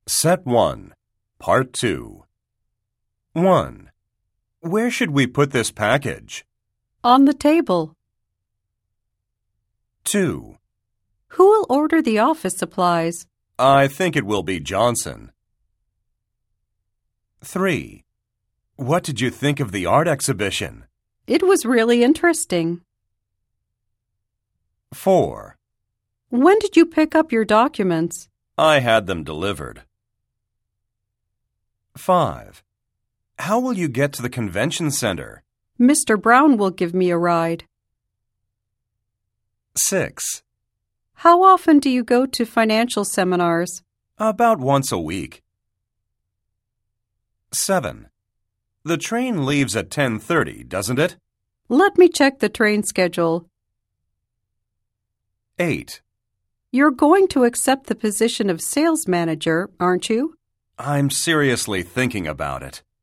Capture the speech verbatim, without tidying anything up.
Set one, Part two. one. Where should we put this package? On the table. two. Who will order the office supplies? I think it will be Johnson. three. What did you think of the art exhibition? It was really interesting. four. When did you pick up your documents? I had them delivered. five. How will you get to the convention center? Mister Brown will give me a ride. six. How often do you go to financial seminars? About once a week. seven. The train leaves at ten thirty, doesn't it? Let me check the train schedule. eight. You're going to accept the position of sales manager, aren't you? I'm seriously thinking about it.